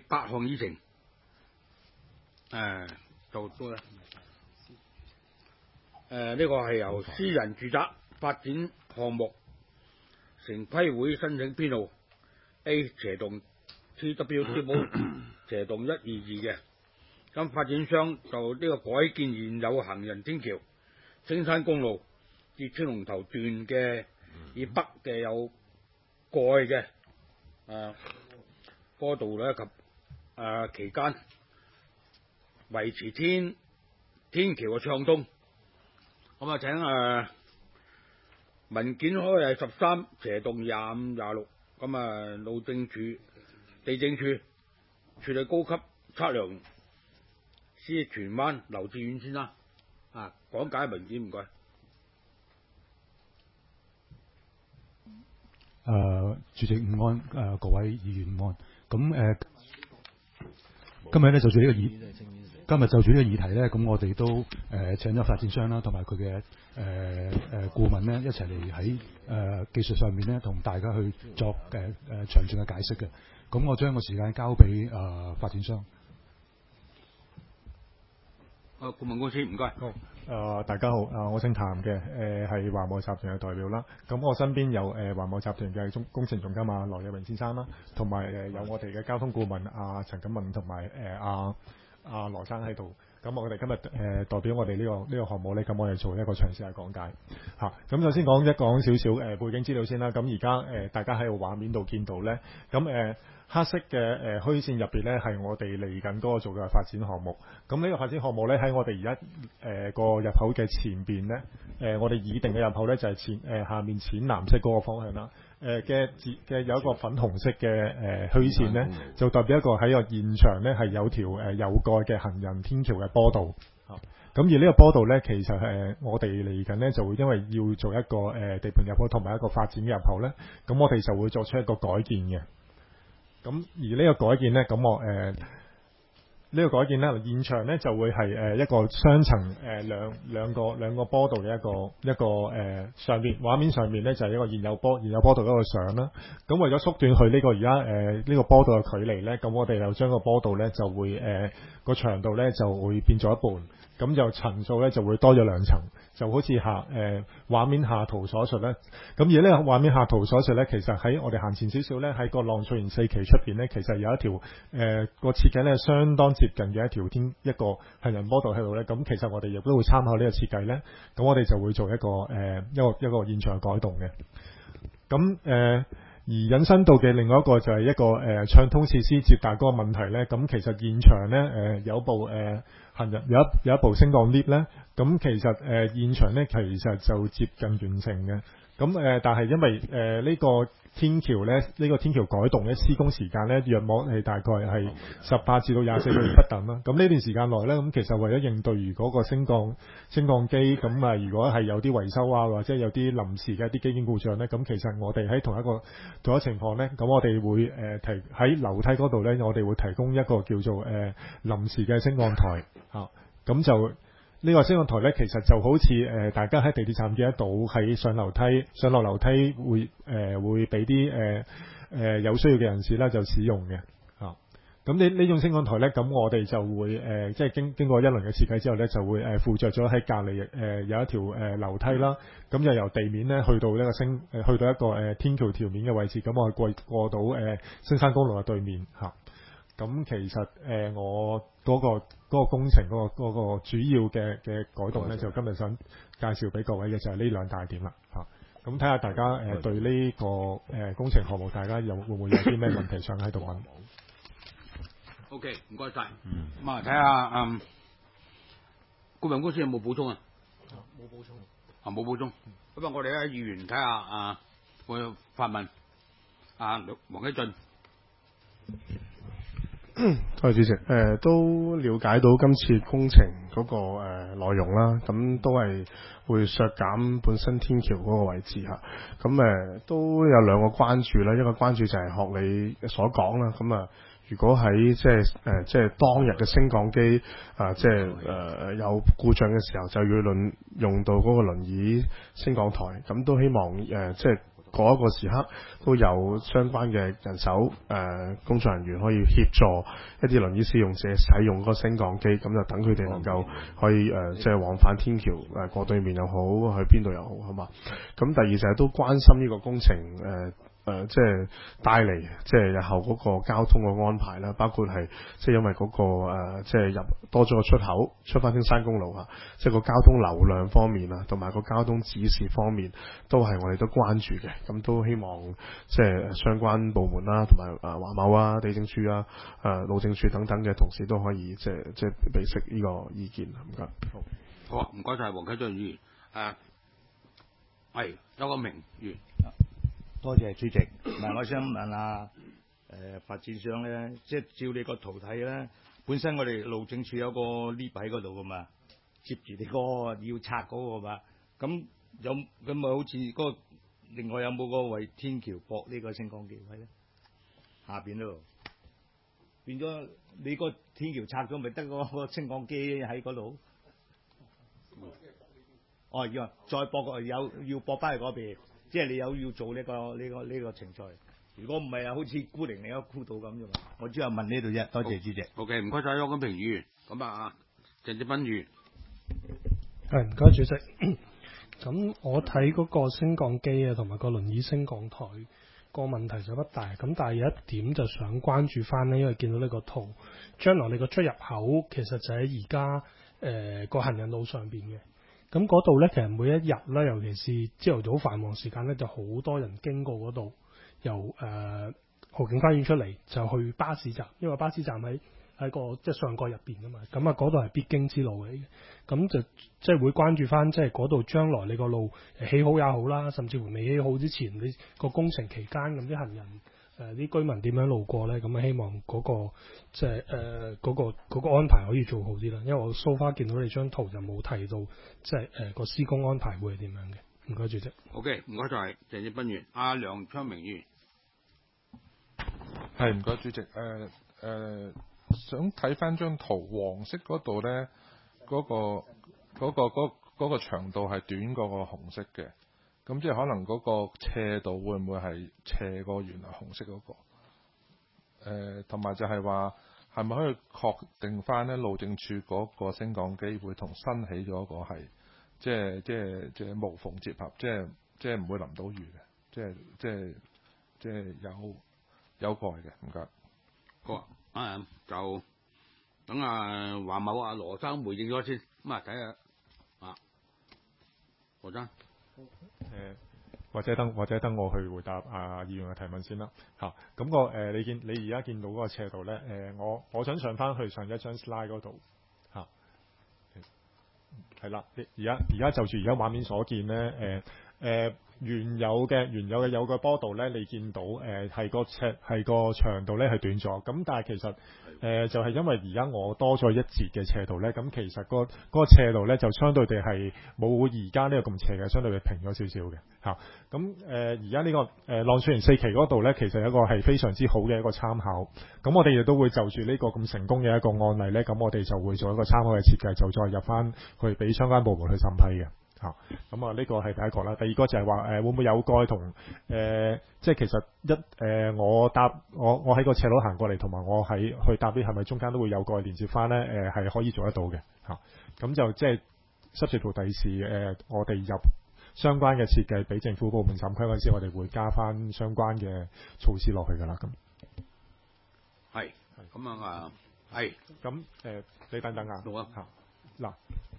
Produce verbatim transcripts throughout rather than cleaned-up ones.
八項議程，誒就多啦。誒呢個係由私人住宅發展項目城規會申請編號 A 斜洞 T W T O 斜洞一二二嘅，咁發展商就呢個改建現有行人天橋青山公路至青龍頭段嘅以北嘅有蓋嘅誒坡道咧及誒、呃、期間維持天天橋嘅暢通。咁啊請誒、呃、文件開係十三斜洞廿五廿六，咁啊路政署地政處處理高級測量師荃灣劉志遠先生啊講解文件，唔該。 誒、呃，主席午安，誒、呃、各位議員午安。咁誒、呃，今日咧就住呢個議，今日就住呢個議題咧，咁我哋都誒、呃、請咗發展商啦，同埋佢嘅誒誒顧問咧一齊嚟喺誒技術上面咧同大家去作誒誒詳盡嘅解釋嘅。咁我將個時間交俾誒、呃、發展商。 誒顧問公司唔該。 好，誒、呃、大家好，誒、呃、我姓譚嘅，誒係華懋集團嘅代表啦。咁我身邊有誒華懋集團嘅中工程總監啊羅日榮先生啦，同埋誒有我哋嘅交通顧問阿陳錦文同埋誒阿阿羅生喺度。咁我哋今日誒、呃、代表我哋呢、這個呢、這個項目咧，咁我哋做一個詳細嘅講解嚇。咁、啊、首先講一講少少誒背景資料先啦。咁而家誒大家喺個畫面度見到咧，咁誒。呃黑色嘅誒虛線入邊咧，係我哋嚟緊嗰個做嘅發展項目。咁呢個發展項目咧，喺我哋而家誒個入口嘅前邊咧，誒、呃、我哋擬定嘅入口咧就係、是、前誒、呃、下面淺藍色嗰個方向啦。誒嘅嘅有一個粉紅色嘅誒、呃、虛線咧，就代表一個喺個現場咧係有條誒有蓋嘅行人天橋嘅坡道。啊，咁而呢個坡道咧，其實誒、呃、我哋嚟緊咧就會因為要做一個誒、呃、地盤入口同埋一個發展嘅入口咧，咁我哋就會作出一個改建嘅。咁而呢個改建呢，咁我誒呢、呃這個改建呢，現場呢就會係誒一個雙層誒兩兩個兩個坡道嘅一個一個誒、呃、上面畫面上面呢，就係、是、一個現有坡現有坡道一個相啦。咁為咗縮短佢呢個而家誒呢個坡道嘅距離呢，咁我哋就將個坡道呢就會誒個、呃、長度呢就會變咗一半。咁就層數咧就會多咗兩層，就好似下誒畫面下圖所述咧。咁而呢個畫面下圖所述咧，其實喺我哋行前少少咧，喺個浪翠園四期出邊咧，其實有一條誒個設計咧相當接近嘅一條天一個行人坡道喺度咧。咁其實我哋亦都會參考呢個設計咧，咁我哋就會做一個誒、呃、一個一個現場嘅改動嘅。咁誒、呃、而引申到嘅另外一個就係一個誒、呃、暢通設施接達嗰個問題咧。咁其實現場咧誒、呃、有部誒。呃行人有一有一部升降 lift 咧，咁其實誒、呃、現場咧其實就接近完成嘅，咁誒、呃、但係因為誒呢、呃這個天橋咧呢、這個天橋改動咧施工時間咧約莫係大概係十八至到廿四個月不等啦。咁呢段時間內咧，咁其實為咗應對如果個升降升降機咁啊，如果係有啲維修啊或者有啲臨時嘅一啲機件故障咧，咁其實我哋喺同一個同一情況咧，咁我哋會誒、呃、提喺樓梯嗰度咧，我哋會提供一個叫做誒、呃、臨時嘅升降台。啊，咁就呢、這個升降台咧，其實就好似誒、呃、大家喺地鐵站見得到，喺上樓梯上落樓梯會誒、呃、會俾啲誒誒有需要嘅人士咧就使用嘅。啊，咁呢呢種升降台咧，咁我哋就會誒、呃、即係經經過一輪嘅設計之後咧，就會誒、呃、附着咗喺隔離誒、呃、有一條誒、呃、樓梯啦。咁就由地面咧去到呢個升誒、呃、去到一個誒、呃、天橋條面嘅位置，咁我哋過過到誒青山公路嘅對面嚇。咁、啊、其實誒、呃、我嗰、那個嗰個工程嗰、那個嗰、那個主要嘅嘅改動咧，就今日想介紹俾各位嘅就係呢兩大點啦嚇。咁睇下大家誒、呃、對呢、這個誒、呃、工程項目，大家有會唔會有啲咩問題想喺度問 ？O K， 唔該晒。咁啊，睇下嗯，顧問公司有冇補充啊？ 冇補充。 啊，冇補充。咁啊，我哋咧議員睇下啊，我發問啊，黃啟進。 多謝主席，誒、呃、都了解到今次工程嗰、那個誒、呃、內容啦，咁都係會削減本身天橋嗰個位置嚇，咁誒、呃、都有兩個關注啦，一個關注就係學你所講啦，咁啊如果喺即係誒即係當日嘅升降機啊即係誒有故障嘅時候，就要輪用到嗰個輪椅升降台，咁都希望誒、呃、即係嗰一個時刻都有相關嘅人手誒、呃、工作人員可以協助一啲輪椅使用者使用嗰個升降機，咁就等佢哋能夠可以誒、呃、即係往返天橋誒、呃、過對面又好，去邊度又好，好嘛？咁第二就係都關心呢個工程誒。呃誒、呃，即係帶嚟，即係日後嗰個交通嘅安排啦，包括係即係因為嗰、那個、呃、即係入多咗個出口，出翻青山公路啊，即係個交通流量方面啊，同埋個交通指示方面，都係我哋都關注嘅。咁都希望即係相關部門啦，同埋誒華某啊、地政處啊、誒、呃、路政處等等嘅同事都可以即係即係俾悉呢個意見。唔該。好， 好啊，唔該晒黃啟俊議員。誒，係周國明議員。 多謝主席。嗱，我想問下誒、呃、發展商咧，即係照你個圖睇咧，本身我哋路政處有個 lift 喺嗰度噶嘛，接住你嗰個要拆嗰個嘛，咁有咁咪好似嗰個另外有冇個為天橋駁呢個升降機位咧？下邊咯，變咗你個天橋拆咗，咪得個個升降機喺嗰度？哦，要再駁個有要駁翻去嗰邊。即係你有要做呢、這個呢、這個呢、這個程序，如果唔係啊，好似孤零零一個孤島咁啫嘛。我只係問呢度啫，多謝主席。 O K， 唔該晒邱金平議員。咁啊，鄭志斌議員。 係唔該主席。咁我睇嗰個升降機啊，同埋個輪椅升降台個問題就不大。咁但係有一點就想關注翻呢，因為見到呢個圖，將來你個出入口其實就喺而家誒個行人路上邊嘅。咁嗰度咧，其實每一日咧，尤其是朝頭早繁忙時間咧，就好多人經過嗰度，由誒、呃、豪景花園出嚟就去巴士站，因為巴士站喺喺個即係上蓋入邊啊嘛。咁啊，嗰度係必經之路嚟嘅。咁就即係會關注翻，即係嗰度將來你個路起好也好啦，甚至乎未起好之前，你個工程期間咁啲行人。誒啲、呃、居民點樣路過咧？咁啊，希望嗰、那個即係誒嗰個嗰、那個安排可以做好啲啦。因為我 so far 見到你張圖就冇提到，即係誒個施工安排會係點樣嘅。唔該，主席。 O K， 唔該晒鄭志斌議員。阿梁昌明議員。 係唔該，主席。誒、呃、誒、呃，想睇翻張圖，黃色嗰度咧，嗰、那個嗰、那個嗰嗰、那個長度係短過個紅色嘅。咁即係可能嗰個斜度會唔會係斜過原來紅色嗰、那個？誒，同埋就係話係咪可以確定翻咧路政處嗰個升降機會同新起咗個係即係即係即係無縫接合，即係即係唔會淋到雨嘅，即係即係即係有有蓋嘅。唔該。 好啊，啊就等啊華某啊羅生回應咗先，咁啊睇下啊羅生。 誒、呃、或者等或者等我去回答啊議員嘅提問先啦嚇。咁、那個誒、呃、你見你而家見到嗰個斜度咧，誒、呃、我我想上翻去上一張 slide 嗰度嚇，係啦。而家而家就住而家畫面所見咧，誒、呃、誒、呃、原有嘅原有嘅有個波度咧，你見到誒係、呃、個尺係個長度咧係短咗，咁但係其實誒、呃、就係、是、因為而家我多咗一截嘅斜度咧，咁其實、那個嗰、那個斜度咧就相對地係冇而家呢個咁斜嘅，相對地平咗少少嘅嚇。咁誒而家呢個誒、呃、浪水園四期嗰度咧，其實有一個係非常之好嘅一個參考。咁我哋亦都會就住呢個咁成功嘅一個案例咧，咁我哋就會做一個參考嘅設計，就再入翻去俾相關部門去審批嘅。嚇，咁啊呢個係第一個啦。第二個就係話誒會唔會有蓋同誒，即係其實一誒、呃、我搭我我喺個斜路行過嚟，同埋我喺去搭啲係咪中間都會有蓋連接翻咧？誒、呃、係可以做得到嘅嚇。咁、啊、就即係濕地圖第時誒，我哋入相關嘅設計俾政府部門審批嗰陣時，我哋會加翻相關嘅措施落去㗎啦。咁係咁樣啊，係咁誒，你等等啊， 好啊嚇嗱。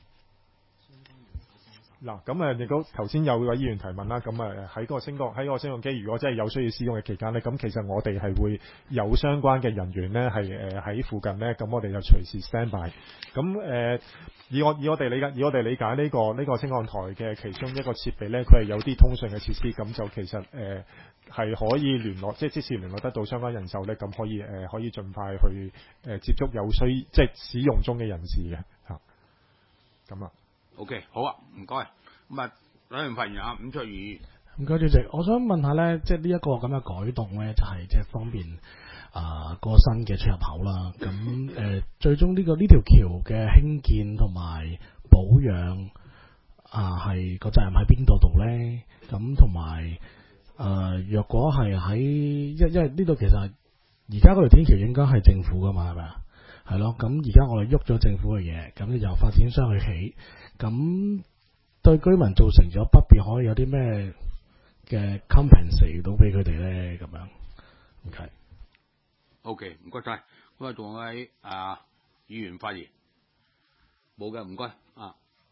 嗱，咁誒亦都頭先有位議員提問啦，咁誒喺個升降喺個升降機，如果真係有需要使用嘅期間咧，咁其實我哋係會有相關嘅人員咧，係誒喺附近咧，咁我哋就隨時 stand by。咁誒、呃、以我以我哋理解，以我哋理解呢、這個呢、這個升降台嘅其中一個設備咧，佢係有啲通訊嘅設施，咁就其實誒係、呃、可以聯絡，即係即使聯絡得到相關人手咧，咁可以誒、呃、可以盡快去誒、呃、接觸有需即係使用中嘅人士嘅嚇，咁啊。 O.K. 好啊，唔該。咁啊，兩人發言啊，伍卓瑜。 唔該，主席，我想問下咧，即係呢一個咁嘅改動咧，就係即係方便啊個新嘅出入口啦。咁誒、呃，最終呢、這個呢條橋嘅興建同埋保養啊，係個責任喺邊度度咧？咁同埋呃，若果係喺因因為呢度其實而家嗰條天橋應該係政府噶嘛，係咪啊？係咯，咁而家我哋喐咗政府嘅嘢，咁由發展商去起，咁對居民造成咗不便，可以有啲咩嘅 compensate 到俾佢哋咧？咁樣 ，OK。 OK， 唔該晒。咁啊，仲有位啊議員發言，冇嘅，唔該啊。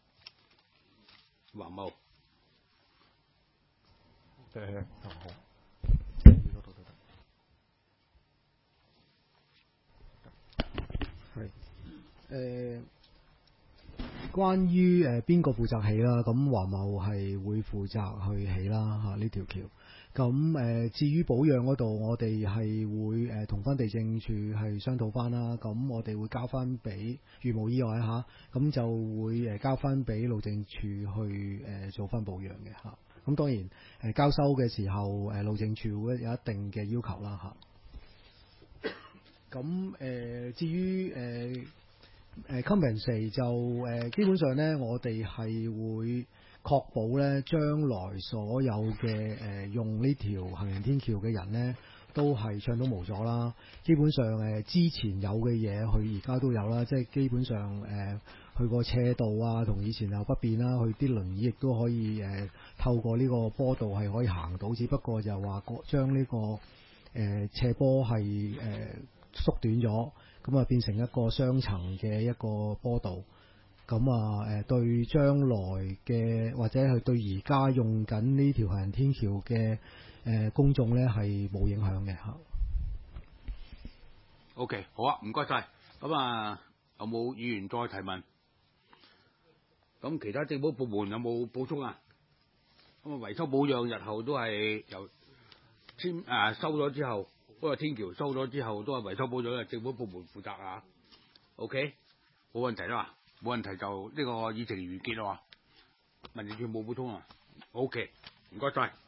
黃茂。 誒，好。 係。誒，關於誒邊個負責起啦？咁華茂係會負責去起啦嚇呢條橋。咁誒、呃，至於保養嗰度，我哋係會誒同翻地政處係商討翻啦。咁我哋會交翻俾，如無意外嚇，咁就會誒交翻俾路政處去誒、呃、做翻保養嘅嚇。咁當然誒、呃、交收嘅時候，誒、呃、路政處會有一定嘅要求啦嚇。咁誒、呃，至於誒誒 compensate 就誒、呃、基本上咧，我哋係會確保咧，將來所有嘅誒、呃、用呢條行人天橋嘅人咧，都係暢通無阻啦。基本上誒、呃、之前有嘅嘢，佢而家都有啦。即係基本上誒、呃，去個斜道啊，同以前又不變啦。佢啲輪椅亦都可以誒、呃、透過呢個坡道係可以行到，只不過就話將呢個誒、呃、斜坡係誒、呃、縮短咗，咁啊變成一個雙層嘅一個坡道。咁啊，誒對將來嘅或者係對而家用緊呢條行人天橋嘅誒公眾咧係冇影響嘅嚇。 OK， 好啊，唔該晒。咁啊，有冇議員再提問？咁其他政府部門有冇補充啊？咁啊，維修保養日後都係由簽誒收咗之後，嗰個天橋收咗之後，都係維修保養嘅政府部門負責啊。OK， 冇問題啦。冇問題就呢個議程完結啦嘛，民政處冇補充啊。OK， 唔該晒。